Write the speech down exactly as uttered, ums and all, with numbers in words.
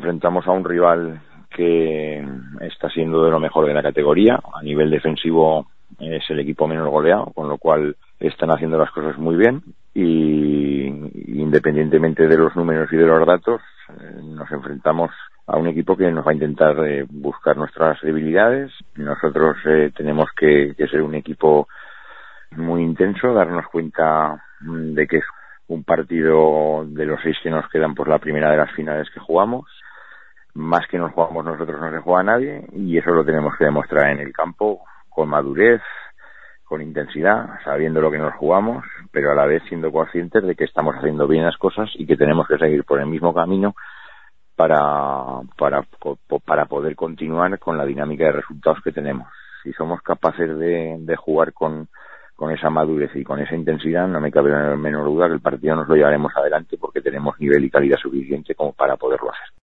enfrentamos a un rival que está siendo de lo mejor de la categoría. A nivel defensivo es el equipo menos goleado, con lo cual están haciendo las cosas muy bien y independientemente de los números y de los datos, eh, nos enfrentamos a un equipo que nos va a intentar eh, buscar nuestras debilidades. Nosotros eh, tenemos que, que ser un equipo muy intenso, darnos cuenta de que es un partido de los seis que nos quedan por la primera de las finales que jugamos. Más que nos jugamos nosotros no se juega nadie y eso lo tenemos que demostrar en el campo con madurez, con intensidad, sabiendo lo que nos jugamos, pero a la vez siendo conscientes de que estamos haciendo bien las cosas y que tenemos que seguir por el mismo camino para, para, para poder continuar con la dinámica de resultados que tenemos. Si somos capaces de, de jugar con, con esa madurez y con esa intensidad, no me cabe la menor duda que el partido nos lo llevaremos adelante porque tenemos nivel y calidad suficiente como para poderlo hacer.